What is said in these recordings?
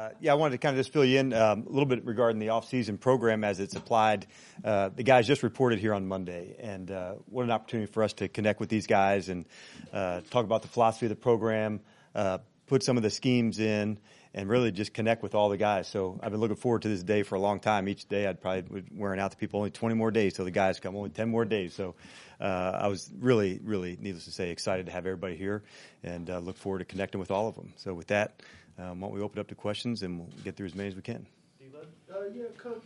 Yeah, I wanted to kind of just fill you in a little bit regarding the off-season program as it's applied. The guys just reported here on Monday, and what an opportunity for us to connect with these guys and talk about the philosophy of the program, put some of the schemes in, and really just connect with all the guys. So I've been looking forward to this day for a long time. Each day I'd probably be wearing out the people only 20 more days till the guys come, only 10 more days. So I was really, needless to say, excited to have everybody here and look forward to connecting with all of them. So with that, why don't we open up to questions and we'll get through as many as we can. Yeah, Coach,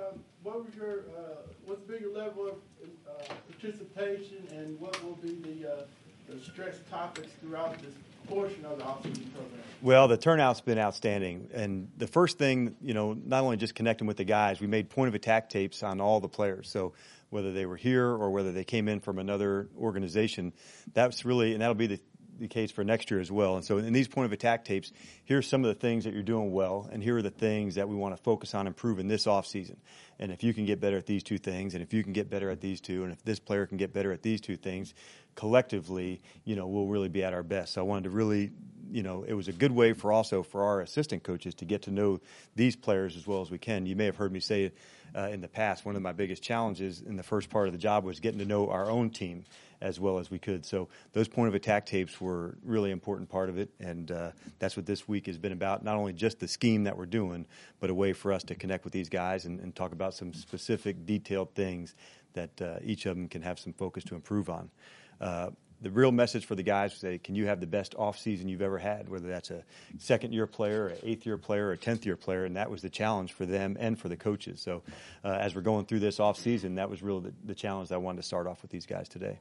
what's the bigger level of participation and what will be the stress topics throughout this portion of the off-season program? Well, the turnout's been outstanding. And the first thing, not only just connecting with the guys, we made point-of-attack tapes on all the players. So whether they were here or whether they came in from another organization, that's really, and that'll be the case for next year as well. And so in these point-of-attack tapes, here's some of the things that you're doing well, and here are the things that we want to focus on improving this offseason. And if you can get better at these two things, and if you can get better at these two, and if this player can get better at these two things, collectively, we'll really be at our best. So I wanted to really, it was a good way for our assistant coaches to get to know these players as well as we can. You may have heard me say in the past, one of my biggest challenges in the first part of the job was getting to know our own team as well as we could. So those point-of-attack tapes were really important part of it, and that's what this week has been about, not only just the scheme that we're doing, but a way for us to connect with these guys and talk about some specific, detailed things that each of them can have some focus to improve on. The real message for the guys was say, can you have the best off-season you've ever had, whether that's a second-year player, an eighth-year player, or a 10th-year player, and that was the challenge for them and for the coaches. So as we're going through this off-season, that was really the challenge that I wanted to start off with these guys today.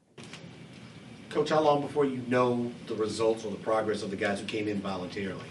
Coach, how long before you know the results or the progress of the guys who came in voluntarily?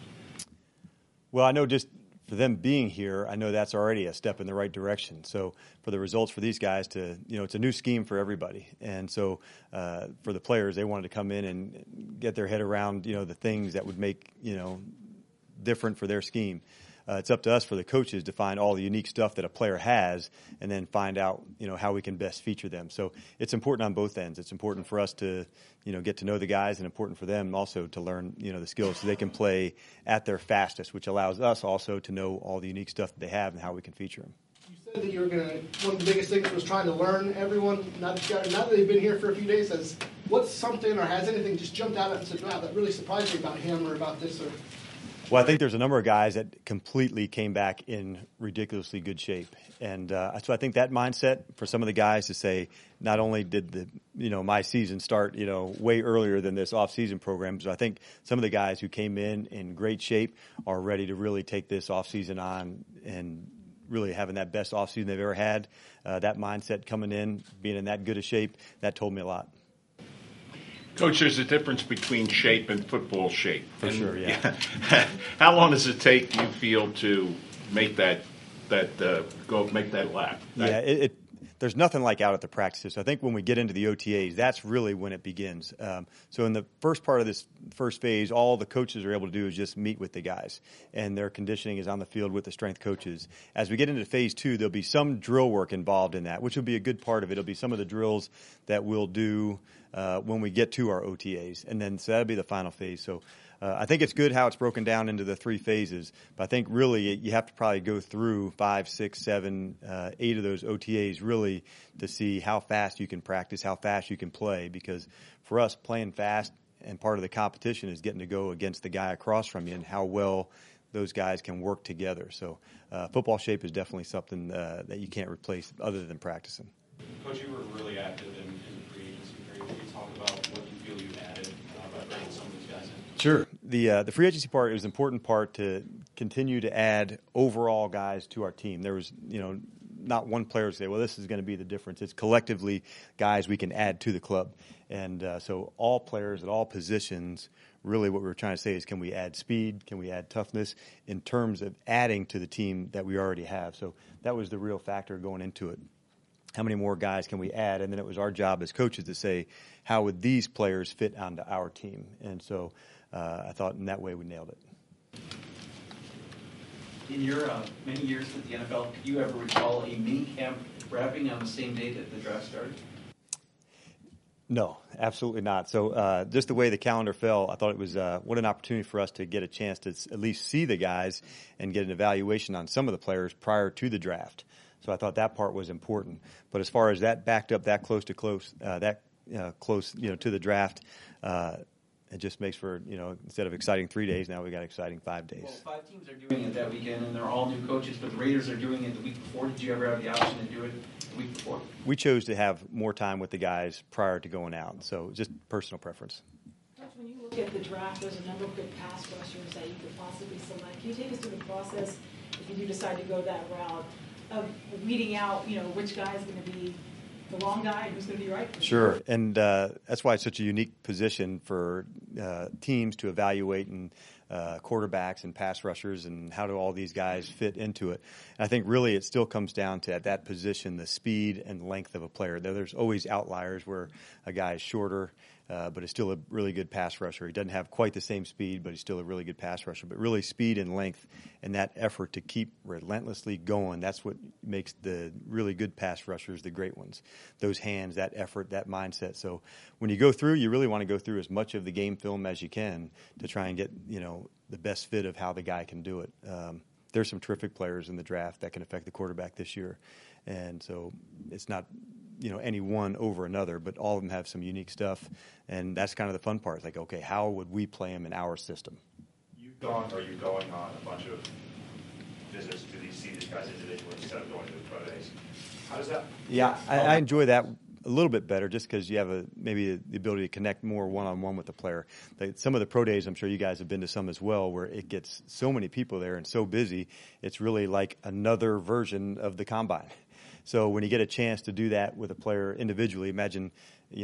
Well, I know just for them being here, I know that's already a step in the right direction. So for the results for these guys to, it's a new scheme for everybody. And so for the players, they wanted to come in and get their head around, the things that would make, different for their scheme. It's up to us for the coaches to find all the unique stuff that a player has and then find out, how we can best feature them. So it's important on both ends. It's important for us to, get to know the guys, and important for them also to learn, the skills so they can play at their fastest, which allows us also to know all the unique stuff that they have and how we can feature them. You said that you were one of the biggest things was trying to learn everyone, now that they've been here for a few days, what's something or has anything just jumped out and said, wow, that really surprised me about him or about this or... Well, I think there's a number of guys that completely came back in ridiculously good shape. And so I think that mindset for some of the guys to say, not only did my season start, way earlier than this off-season program, but I think some of the guys who came in great shape are ready to really take this off-season on and really having that best off-season they've ever had. That mindset coming in, being in that good a shape, that told me a lot. Coach, there's a difference between shape and football shape. For sure, yeah. How long does it take, you feel, to make make that lap? Yeah, there's nothing like out at the practices. So I think when we get into the OTAs, that's really when it begins. So in the first part of this first phase, all the coaches are able to do is just meet with the guys, and their conditioning is on the field with the strength coaches. As we get into phase 2, there'll be some drill work involved in that, which will be a good part of it. It'll be some of the drills that we'll do when we get to our OTAs, and then so that'll be the final phase. So I think it's good how it's broken down into the 3 phases, but I think really you have to probably go through 5, 6, 7, 8 of those OTAs really to see how fast you can practice, how fast you can play, because for us, playing fast and part of the competition is getting to go against the guy across from you and how well those guys can work together. So football shape is definitely something that you can't replace other than practicing. Coach, you were really active in the free agency period. Can you talk about what you feel you added by bringing some of these guys in? Sure. The free agency part is an important part to continue to add overall guys to our team. There was, not one player to say, well, this is going to be the difference. It's collectively guys we can add to the club. And so all players at all positions, really what we're trying to say is, can we add speed? Can we add toughness in terms of adding to the team that we already have? So that was the real factor going into it. How many more guys can we add? And then it was our job as coaches to say, how would these players fit onto our team? And so I thought in that way we nailed it. In your many years with the NFL, could you ever recall a mini camp wrapping on the same day that the draft started? No, absolutely not. So just the way the calendar fell, I thought it was what an opportunity for us to get a chance to at least see the guys and get an evaluation on some of the players prior to the draft. So I thought that part was important. But as far as that backed up that close, to the draft, it just makes for, instead of exciting 3 days, now we got exciting 5 days. Well, 5 teams are doing it that weekend, and they're all new coaches, but the Raiders are doing it the week before. Did you ever have the option to do it the week before? We chose to have more time with the guys prior to going out, so just personal preference. Coach, when you look at the draft, there's a number of good pass rushers that you could possibly select. Can you take us through the process, if you do decide to go that route, of weeding out, which guy is going to be the wrong guy and who's going to be right? Sure, and that's why it's such a unique position for teams to evaluate and quarterbacks and pass rushers and how do all these guys fit into it. And I think really it still comes down to, at that position, the speed and length of a player. There's always outliers where a guy is shorter, but is still a really good pass rusher. He doesn't have quite the same speed, but he's still a really good pass rusher. But really speed and length and that effort to keep relentlessly going, that's what makes the really good pass rushers the great ones. Those hands, that effort, that mindset. So when you go through, you really want to go through as much of the game film as you can to try and get, the best fit of how the guy can do it. There's some terrific players in the draft that can affect the quarterback this year. And so it's not, any one over another, but all of them have some unique stuff. And that's kind of the fun part. It's like, okay, how would we play them in our system? You're going on a bunch of visits to see these guys individually instead of going to the pro days. How does that? Yeah, I enjoy that a little bit better just because you have maybe the ability to connect more one-on-one with the player. Some of the pro days, I'm sure you guys have been to some as well, where it gets so many people there and so busy, it's really like another version of the combine. So when you get a chance to do that with a player individually, imagine,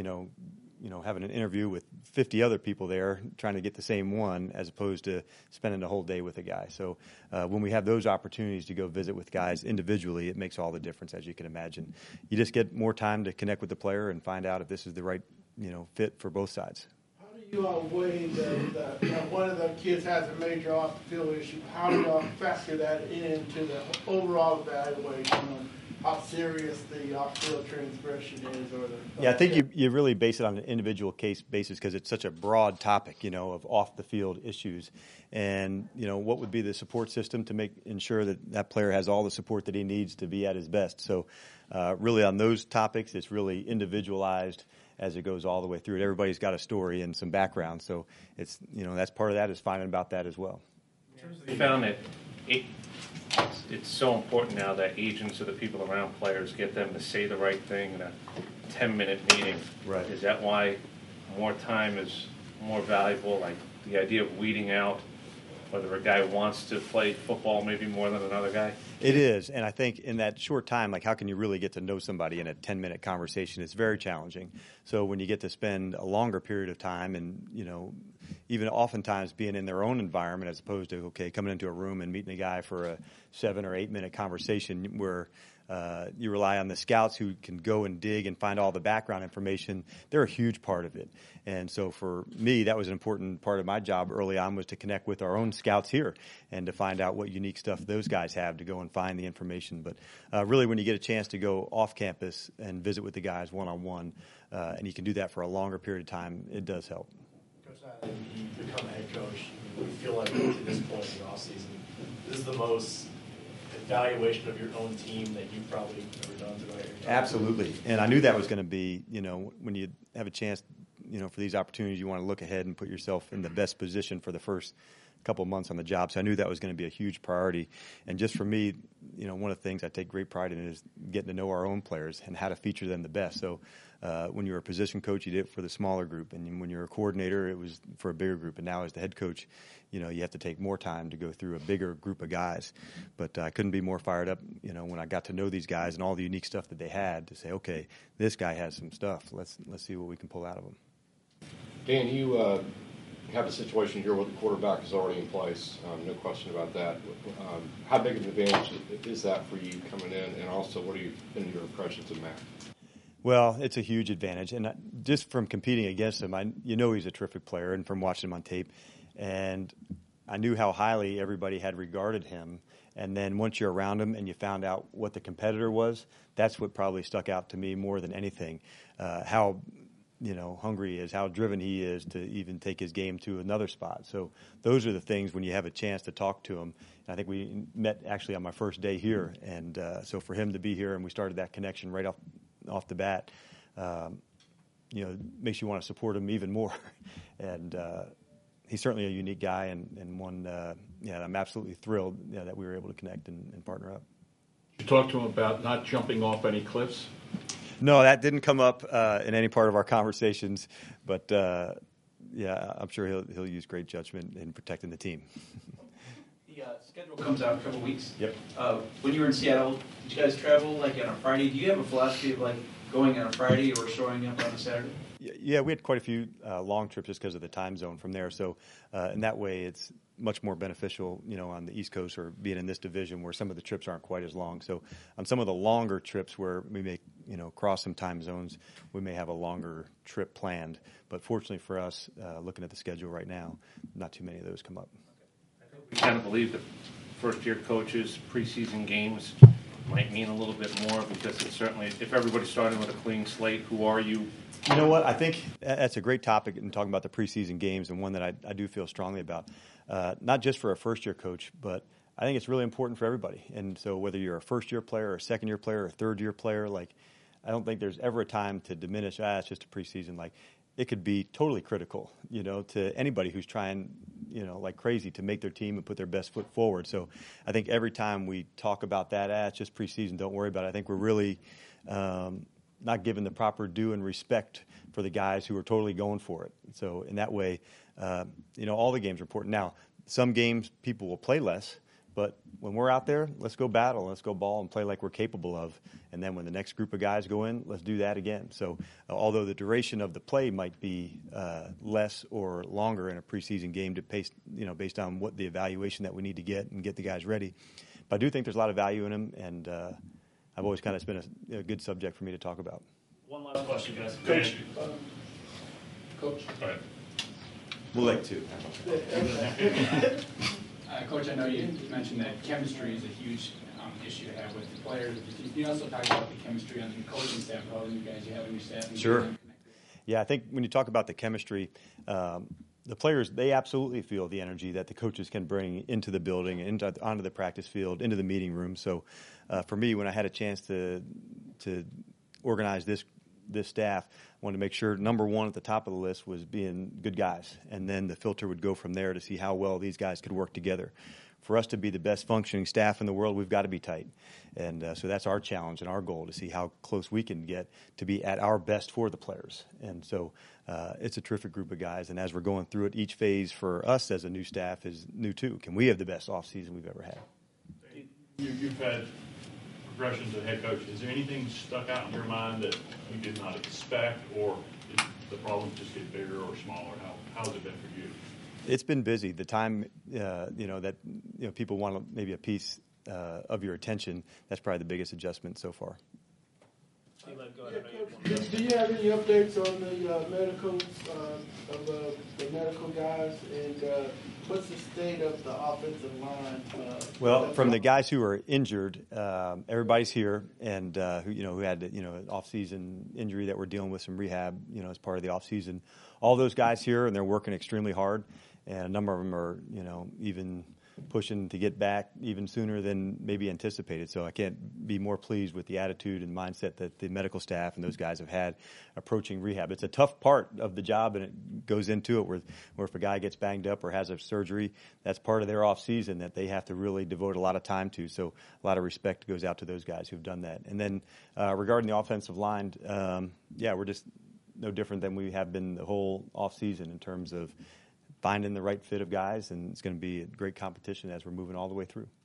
having an interview with 50 other people there trying to get the same one as opposed to spending a whole day with a guy. So when we have those opportunities to go visit with guys individually, it makes all the difference, as you can imagine. You just get more time to connect with the player and find out if this is the right, fit for both sides. How do you weigh that one of the kids has a major off-the-field issue? How do you factor that into the overall evaluation on how serious the off-field transgression is? I think you really base it on an individual case basis because it's such a broad topic, of off-the-field issues. And, what would be the support system to ensure that player has all the support that he needs to be at his best. So really on those topics, it's really individualized as it goes all the way through it. Everybody's got a story and some background. So it's, that's part of that is finding about that as well. We found that it's so important now that agents or the people around players get them to say the right thing in a 10-minute meeting. Right. Is that why more time is more valuable? Like the idea of weeding out whether a guy wants to play football maybe more than another guy? It is, and I think in that short time, like how can you really get to know somebody in a 10-minute conversation? It's very challenging. So when you get to spend a longer period of time and, even oftentimes being in their own environment as opposed to, coming into a room and meeting a guy for a 7 or 8 minute conversation where you rely on the scouts who can go and dig and find all the background information. They're a huge part of it. And so for me, that was an important part of my job early on was to connect with our own scouts here and to find out what unique stuff those guys have to go and find the information. But really when you get a chance to go off campus and visit with the guys one-on-one, and you can do that for a longer period of time, it does help. Coach, you become a head coach. We feel like to this point in the offseason, this is the most evaluation of your own team that you've probably ever done throughout your time. Absolutely. And I knew that was going to be, when you have a chance, for these opportunities, you want to look ahead and put yourself in the best position for the first couple of months on the job. So I knew that was going to be a huge priority. And just for me, one of the things I take great pride in is getting to know our own players and how to feature them the best. So when you're a position coach, you did it for the smaller group. And when you're a coordinator, it was for a bigger group. And now as the head coach, you have to take more time to go through a bigger group of guys. But I couldn't be more fired up, when I got to know these guys and all the unique stuff that they had to say, okay, this guy has some stuff. Let's see what we can pull out of him. Dan, you have a situation here where the quarterback is already in place. No question about that. How big of an advantage is that for you coming in? And also, what have been your impressions of Matt? Well, it's a huge advantage. And just from competing against him, he's a terrific player, and from watching him on tape. And I knew how highly everybody had regarded him. And then once you're around him and you found out what the competitor was, that's what probably stuck out to me more than anything. How hungry he is, how driven he is to even take his game to another spot. So those are the things when you have a chance to talk to him. And I think we met actually on my first day here, and so for him to be here and we started that connection right off the bat, makes you want to support him even more. And he's certainly a unique guy and one, I'm absolutely thrilled that we were able to connect and partner up. You talk to him about not jumping off any cliffs? No, that didn't come up in any part of our conversations, but I'm sure he'll use great judgment in protecting the team. The schedule comes out in a couple weeks. Yep. When you were in Seattle, did you guys travel like on a Friday? Do you have a philosophy of like going on a Friday or showing up on a Saturday? Yeah, we had quite a few long trips just because of the time zone from there. So in that way, it's much more beneficial, on the East Coast or being in this division where some of the trips aren't quite as long. So on some of the longer trips where we may, cross some time zones, we may have a longer trip planned. But fortunately for us, looking at the schedule right now, not too many of those come up. We kind of believe that first-year coaches, preseason games might mean a little bit more because it's certainly, if everybody's starting with a clean slate, who are you? You know what? I think that's a great topic in talking about the preseason games and one that I do feel strongly about. Not just for a first-year coach, but I think it's really important for everybody. And so whether you're a first-year player or a second-year player or a third-year player, I don't think there's ever a time to diminish, it's just a preseason. It could be totally critical, to anybody who's trying, like crazy to make their team and put their best foot forward. So I think every time we talk about that, it's just preseason, don't worry about it. I think we're really not given the proper due and respect for the guys who are totally going for it. So in that way, all the games are important. Now, some games people will play less, but when we're out there, let's go battle, let's go ball and play like we're capable of. And then when the next group of guys go in, let's do that again. So although the duration of the play might be less or longer in a preseason game based on what the evaluation that we need to get and get the guys ready, but I do think there's a lot of value in them, and I've always it's been a good subject for me to talk about. One last question, guys. Coach. All right. We'll like two. Coach, I know you mentioned that chemistry is a huge issue to have with the players. You also talk about the chemistry on the coaching staff, all the new guys you have on your staff. Sure. Yeah, I think when you talk about the chemistry, the players, they absolutely feel the energy that the coaches can bring into the building, onto the practice field, into the meeting room. So for me, when I had a chance to organize this staff, I wanted to make sure number one at the top of the list was being good guys, and then the filter would go from there to see how well these guys could work together. For us to be the best functioning staff in the world, we've got to be tight, and so that's our challenge and our goal, to see how close we can get to be at our best for the players. And so it's a terrific group of guys, and as we're going through it, each phase for us as a new staff is new too. Can we have the best off season we've ever had? You've had progression to head coach. Is there anything stuck out in your mind that you did not expect, or did the problems just get bigger or smaller? How's it been for you? It's been busy. The time, that people want maybe a piece of your attention, that's probably the biggest adjustment so far. Do you have any updates on the medicals of the medical guys, and what's the state of the offensive line? Well, from the guys who are injured, everybody's here, and who had an off-season injury that we're dealing with some rehab, as part of the off-season. All those guys here, and they're working extremely hard, and a number of them are even pushing to get back even sooner than maybe anticipated. So I can't be more pleased with the attitude and mindset that the medical staff and those guys have had approaching rehab. It's a tough part of the job, and it goes into it where if a guy gets banged up or has a surgery, that's part of their off season that they have to really devote a lot of time to. So a lot of respect goes out to those guys who've done that. And then regarding the offensive line, we're just no different than we have been the whole off season in terms of finding the right fit of guys, and it's going to be a great competition as we're moving all the way through.